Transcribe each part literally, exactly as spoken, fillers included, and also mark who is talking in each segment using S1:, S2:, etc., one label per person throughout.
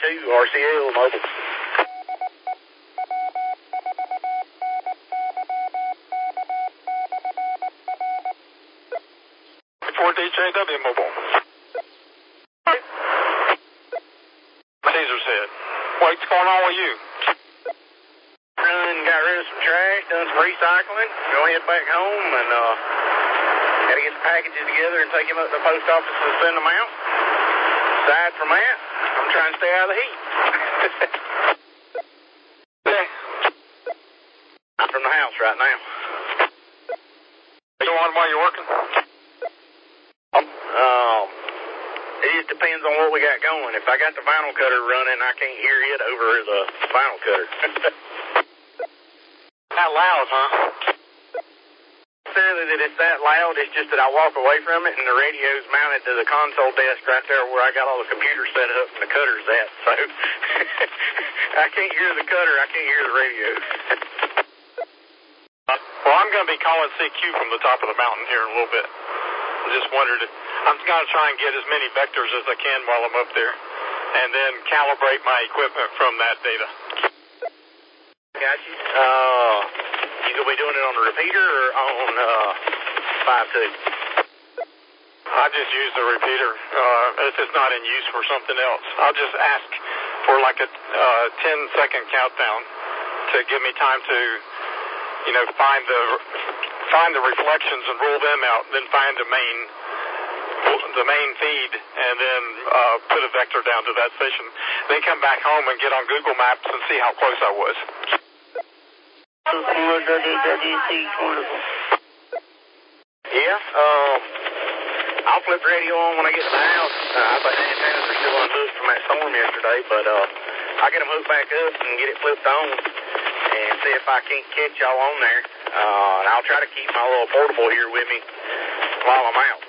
S1: two R C L Mobile.
S2: four D J W Mobile. Caesar's Head. What's going on with you?
S1: Run, got rid of some trash, done some recycling, go head back home, and uh, got to get the packages together and take them up to the post office and send them out. Aside from that, I'm trying to stay out of the heat.
S2: Yeah.
S1: I'm from the house right now.
S2: Are you on while you're working?
S1: Um, it just depends on what we got going. If I got the vinyl cutter running, I can't hear it over the vinyl cutter.
S2: That loud, huh?
S1: Necessarily that it's that loud, it's just that I walk away from it and the radio's mounted to the console desk right there where I got all the computers set up and the cutter's at. So I can't hear the cutter, I can't hear the radio.
S2: Well, I'm going to be calling C Q from the top of the mountain here in a little bit. I just wondered, I'm going to try and get as many vectors as I can while I'm up there, and then calibrate my equipment from that data.
S1: Got you. Uh, you going to be doing it on the repeater or on uh, five two?
S2: I just use the repeater uh, if it's not in use for something else. I'll just ask for like a uh, ten second countdown to give me time to, you know, find the find the reflections and rule them out, then find the main the main feed, and then uh, put a vector down to that station. Then come back home and get on Google Maps and see how close I was.
S1: Yeah, um, I'll flip the radio on when I get to the house. Uh, I think the antennas are still unhooked from that storm yesterday, but uh, I'll get them hooked back up and get it flipped on and see if I can't catch y'all on there. Uh, and I'll try to keep my little portable here with me while I'm out.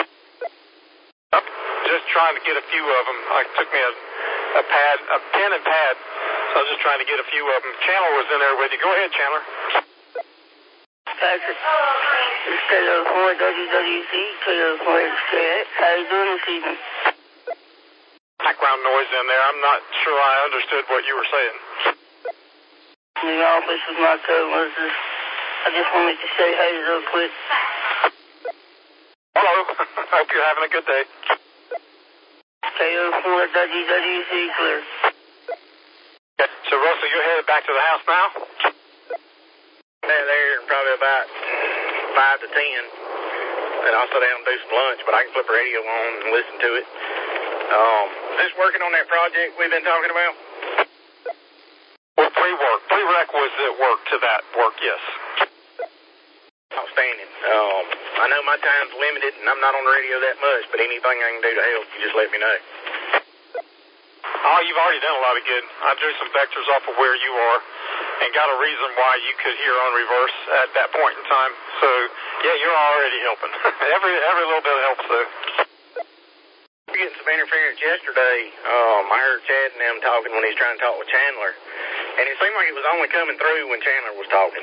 S2: Just trying to get a few of them. It took me a, a pad, a pen and pad, so I was just trying to get a few of them. Chandler was in there with you. Go ahead, Chandler.
S3: Patrick, it's K O four W W C, K O four X K X. How you doing this evening?
S2: Background noise in there. I'm not sure I understood what you were saying.
S3: In the office with my co-workers. I just wanted to say hey real quick.
S2: Hello. Hope you're having a good day.
S3: K O four W W C clear.
S2: Okay. So, Russell, you're headed back to the house now?
S1: Yeah, there in probably about five to ten. And I'll sit down and do some lunch, but I can flip the radio on and listen to it. Um, is this working on that project we've been talking about?
S2: Well, pre-work. Prerequisite work to that work, yes.
S1: Outstanding. Um, I know my time's limited and I'm not on the radio that much, but anything I can do to help, you just let me know.
S2: Oh, you've already done a lot of good. I drew some vectors off of where you are and got a reason why you could hear on reverse at that point in time. So, yeah, you're already helping. every every little bit helps, though.
S1: We were getting some interference yesterday. Um, I heard Chad and them talking when he was trying to talk with Chandler, and it seemed like it was only coming through when Chandler was talking.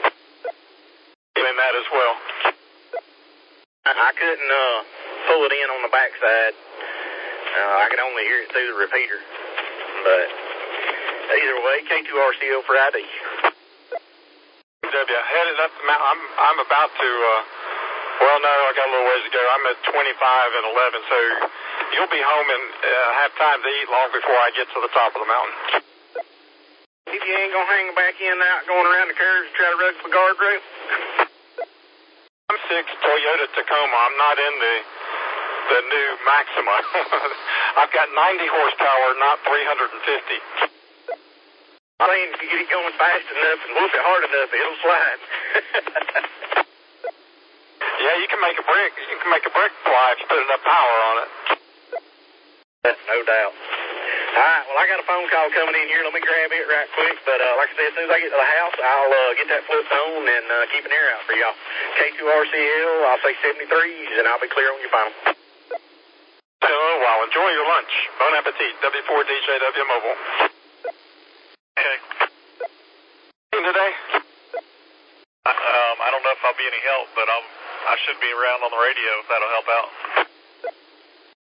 S2: In that as well.
S1: I, I couldn't uh, pull it in on the backside. Uh, I could only hear it through the repeater. But either way, K two R C L for I D.
S2: W, headed up the mountain. I'm, I'm about to, uh, well, no, I got a little ways to go. I'm at twenty-five and eleven, so you'll be home and uh, have time to eat long before I get to the top of the mountain.
S1: If you ain't going to hang back in and out going around the curves and try to rug the guardrail?
S2: I'm six Toyota Tacoma. I'm not in the the new Maxima. I've got ninety horsepower, not three hundred fifty.
S1: I mean, if you get it going fast enough and whoop it hard enough, it'll slide.
S2: Yeah, you can make a brick. You can make a brick fly if you put enough power on it.
S1: No doubt. All right, well, I got a phone call coming in here. Let me grab it right quick. But uh, like I said, as soon as I get to the house, I'll uh, get that flipped on and uh, keep an ear out for y'all. K two R C L, I'll say seventy-threes, and I'll be clear on your phone.
S2: So, well, enjoy your lunch. Bon appetit. W four D J W Mobile. Okay. Today?
S4: Um, I don't know if I'll be any help, but I'm, I should be around on the radio if that'll help out.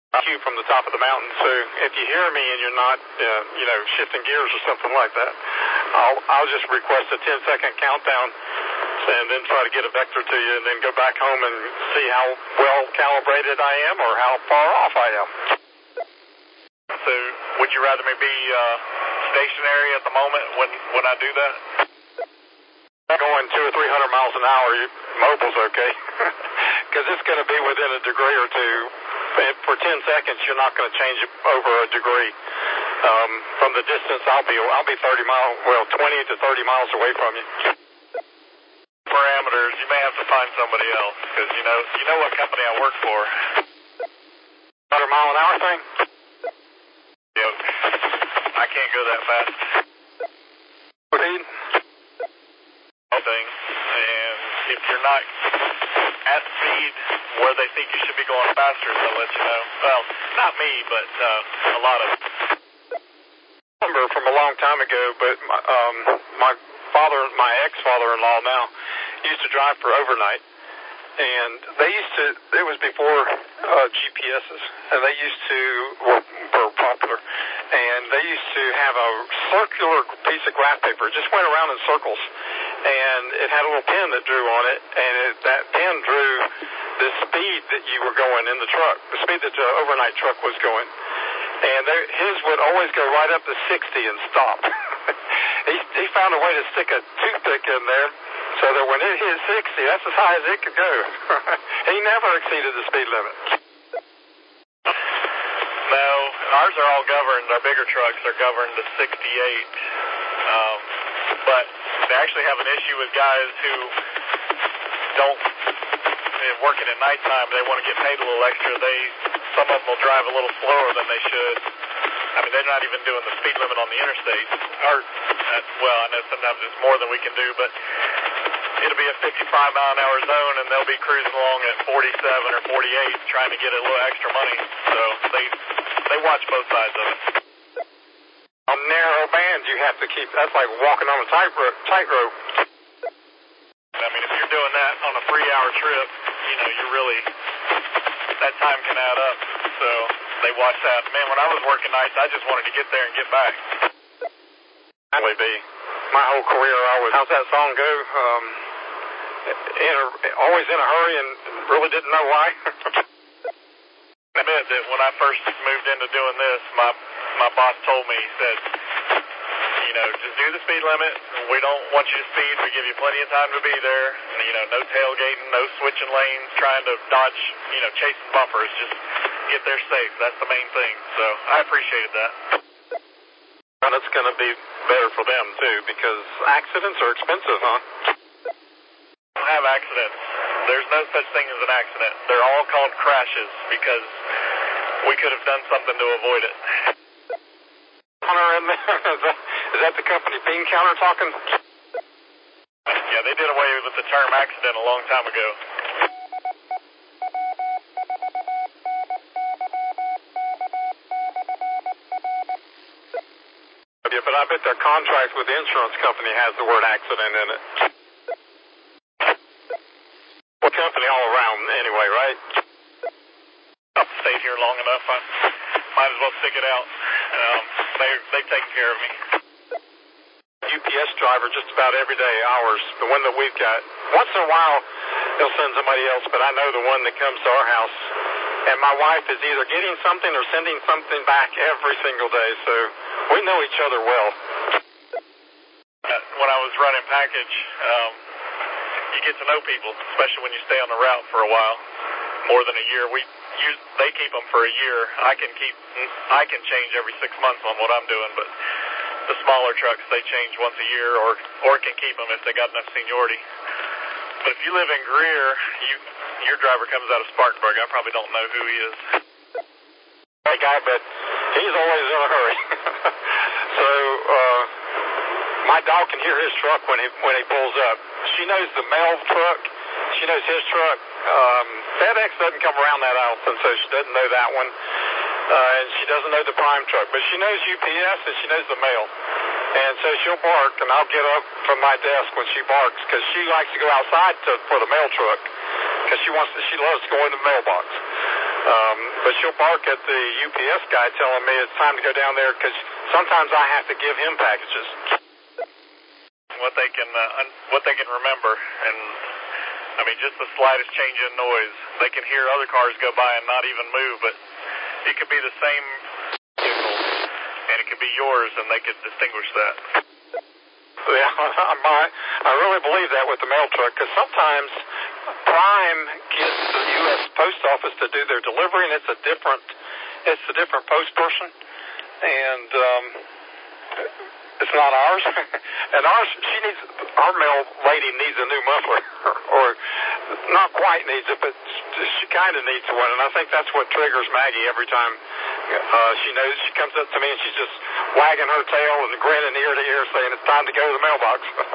S2: you from the top of the mountain. So if you hear me and you're not, uh, you know, shifting gears or something like that, I'll I'll just request a ten second countdown and then try to get a vector to you and then go back home and see how well calibrated I am or how far off I am.
S4: So would you rather me be uh, stationary at the moment when, when I do that?
S2: Going two or three hundred miles an hour, you, mobile's okay. Because it's going to be within a degree or two. For ten seconds, you're not going to change it over a degree. Um, from the distance, I'll be I'll be thirty miles, well, twenty to thirty miles away from you.
S4: Parameters, you may have to find somebody else because you know you know what company I work for.
S2: one hundred mile an hour thing?
S4: Yep. I can't go that fast.
S2: Speed?
S4: Thing. And if you're not at speed where they think you should be going faster, they'll let you know. Well, not me, but uh, a lot of them.
S2: I remember from a long time ago, but my, um, my father, my ex-father-in-law now, used to drive for overnight. And they used to, it was before uh, G P S's, and they used to, were, were popular, and they used to have a circular piece of graph paper. It just went around in circles, and it had a little pin that drew on it, and it, that pin drew the speed that you were going in the truck, the speed that the overnight truck was going. And there, his would always go right up to sixty and stop. he, he found a way to stick a toothpick in there, so that when it hit sixty, that's as high as it could go. He never exceeded the speed limit.
S4: No, ours are all governed. Our bigger trucks are governed to sixty-eight. Um, but they actually have an issue with guys who don't, working at nighttime, they want to get paid a little extra. They, some of them will drive a little slower than they should. I mean, they're not even doing the speed limit on the interstate. Or, uh, well, I know sometimes it's more than we can do, but it'll be a fifty-five mile an hour zone, and they'll be cruising along at forty-seven or forty-eight trying to get a little extra money. So they they watch both sides of it.
S2: On narrow bands, you have to keep, that's like walking on a tightrope. tightrope.
S4: I mean, if you're doing that on a three-hour trip, you know, you're really, that time can add up. So they watch that. Man, when I was working nights, I just wanted to get there and get back.
S2: Probably be. My whole career, I was, how's that song go? Um, in a, always in a hurry and really didn't know why.
S4: I admit that when I first moved into doing this, my my boss told me, he said, you know, just do the speed limit. We don't want you to speed. We give you plenty of time to be there. And, you know, no tailgating, no switching lanes, trying to dodge, you know, chasing bumpers. Just get there safe. That's the main thing. So I appreciated that.
S2: And it's going to be better for them, too, because accidents are expensive, huh?
S4: Don't have accidents. There's no such thing as an accident. They're all called crashes because we could have done something to avoid it.
S2: In there. Is that, is that the company Bean Counter talking?
S4: Yeah, they did away with the term accident a long time ago.
S2: Yeah, but I bet their contract with the insurance company has the word accident in it. What company all around anyway, right?
S4: I've stayed here long enough. I might as well stick it out. Um, they, they've taken care of me.
S2: U P S driver just about every day, hours, the one that we've got. Once in a while, they'll send somebody else, but I know the one that comes to our house. And my wife is either getting something or sending something back every single day, so we know each other well.
S4: When I was running package, um, you get to know people, especially when you stay on the route for a while, more than a year. We use, they keep them for a year. I can keep, I can change every six months on what I'm doing, but the smaller trucks, they change once a year, or or can keep them if they got enough seniority. But if you live in Greer, you your driver comes out of Spartanburg. I probably don't know who he is.
S2: That guy, but he's always in a hurry. So uh, my dog can hear his truck when he when he pulls up. She knows the mail truck. She knows his truck. Um, FedEx doesn't come around that often, so she doesn't know that one. Uh, and she doesn't know the Prime truck, but she knows U P S and she knows the mail. And so she'll bark, and I'll get up from my desk when she barks, because she likes to go outside to, for the mail truck, because she wants to, she loves to go in the mailbox. Um, but she'll bark at the U P S guy telling me it's time to go down there because sometimes I have to give him packages.
S4: What they can uh, un- what they can remember, and I mean just the slightest change in noise, they can hear other cars go by and not even move, but it could be the same vehicle and it could be yours, and they could distinguish that.
S2: Yeah, my, I really believe that with the mail truck, because sometimes Prime gets the U S Post Office to do their delivery, and it's a different, it's a different post person, and um, it's not ours. And ours, she needs, our mail lady needs a new muffler, or not quite needs it, but she kind of needs one, and I think that's what triggers Maggie every time. Uh, she knows, she comes up to me and she's just wagging her tail and grinning ear to ear saying it's time to go to the mailbox.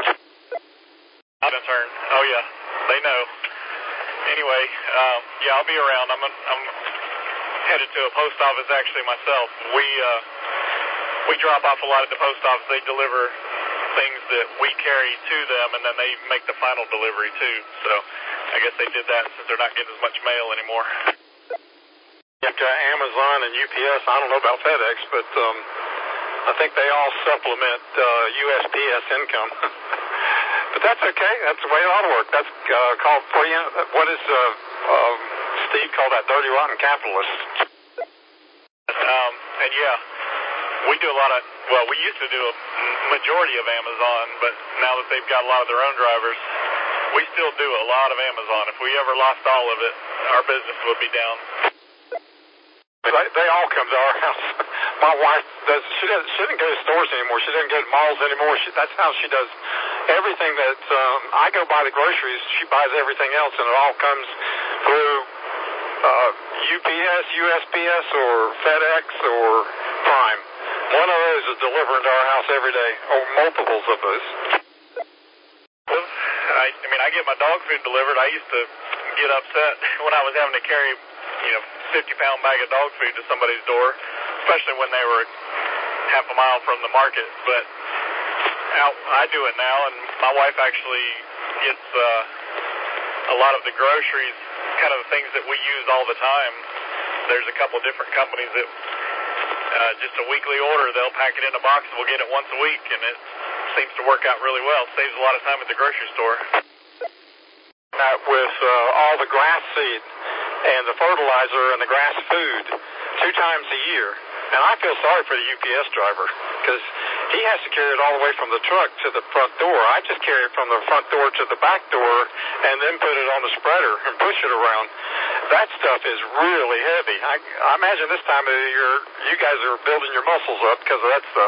S4: I've been turned. Oh, yeah. They know. Anyway, um, yeah, I'll be around. I'm, I'm headed to a post office actually myself. We, uh, we drop off a lot at the post office. They deliver things that we carry to them, and then they make the final delivery too. So I guess they did that since they're not getting as much mail anymore.
S2: Like uh, Amazon and U P S, I don't know about FedEx, but um, I think they all supplement uh, U S P S income. But that's okay. That's the way it ought to work. That's uh, called, what, do you, what is uh, uh, Steve called that, dirty, rotten capitalist?
S4: Um, and yeah, we do a lot of, well, we used to do a majority of Amazon, but now that they've got a lot of their own drivers, we still do a lot of Amazon. If we ever lost all of it, our business would be down.
S2: They, they all come to our house. My wife does. She doesn't. She doesn't go to stores anymore. She doesn't go to malls anymore. She, that's how she does everything. That um, I go buy the groceries. She buys everything else, and it all comes through uh, U P S, U S P S, or FedEx, or Prime. One of those is delivered to our house every day, or multiples of those.
S4: Well, I, I mean, I get my dog food delivered. I used to get upset when I was having to carry, you know, fifty pound bag of dog food to somebody's door, especially when they were half a mile from the market. But now I do it now, and my wife actually gets uh, a lot of the groceries, kind of the things that we use all the time. There's a couple different companies that uh, just a weekly order, they'll pack it in a box and we'll get it once a week, and it seems to work out really well. Saves a lot of time at the grocery store.
S2: Uh, with uh, all the grass seed and the fertilizer and the grass food two times a year. And I feel sorry for the U P S driver because he has to carry it all the way from the truck to the front door. I just carry it from the front door to the back door and then put it on the spreader and push it around. That stuff is really heavy. I, I imagine this time of the year you guys are building your muscles up because of that stuff.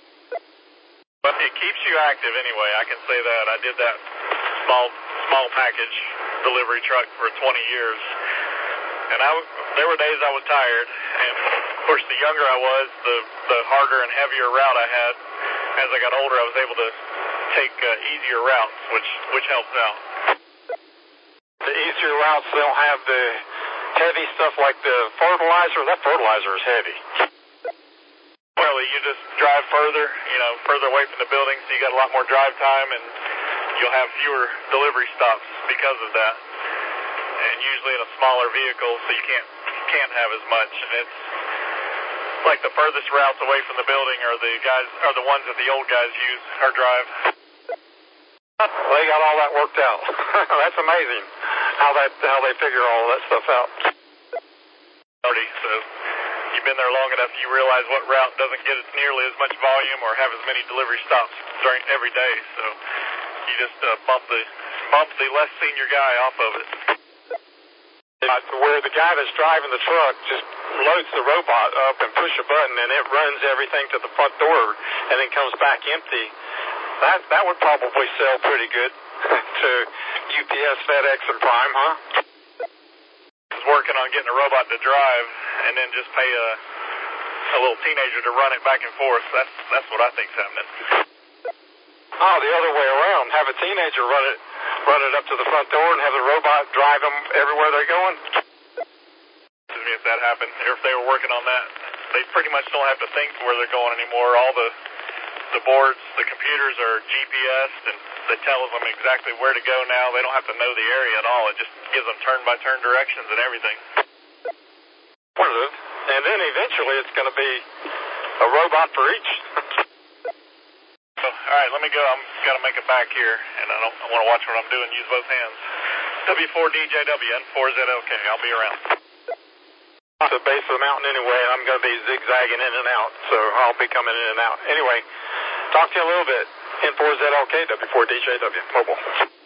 S4: But it keeps you active anyway. I can say that. I did that small small package delivery truck for twenty years. And I, there were days I was tired, and of course the younger I was, the, the harder and heavier route I had. As I got older, I was able to take uh, easier routes, which which helps out.
S2: The easier routes don't have the heavy stuff like the fertilizer. That fertilizer is heavy.
S4: Well, you just drive further, you know, further away from the building, so you got a lot more drive time, and you'll have fewer delivery stops because of that. And usually in a smaller vehicle, so you can't can't have as much. And it's like the furthest routes away from the building are the guys are the ones that the old guys use or drive.
S2: Well, they got all that worked out. That's amazing how that how they figure all that stuff out.
S4: So you've been there long enough, you realize what route doesn't get as nearly as much volume or have as many delivery stops during every day. So you just uh, bump the bump the less senior guy off of it.
S2: Where the guy that's driving the truck just loads the robot up and push a button and it runs everything to the front door and then comes back empty. That that would probably sell pretty good to U P S, FedEx, and Prime, huh?
S4: I was working on getting a robot to drive and then just pay a a little teenager to run it back and forth. That's that's what I think's happening.
S2: Oh, the other way around. Have a teenager run it run it up to the front door and have the robot drive them everywhere they're going?
S4: Excuse me if that happened, or if they were working on that. They pretty much don't have to think where they're going anymore. All the the boards, the computers are G P S'd, and they tell them exactly where to go now. They don't have to know the area at all. It just gives them turn-by-turn directions and everything.
S2: representative, and then eventually it's going to be a robot for each.
S4: So, all right, let me go. I'm got to make it back here, and I, don't, I want to watch what I'm doing. Use both hands. W four D J W, N four Z L K. I'll be around.
S2: At the base of the mountain anyway, and I'm going to be zigzagging in and out, so I'll be coming in and out. Anyway, talk to you a little bit. N four Z L K, W four D J W, mobile.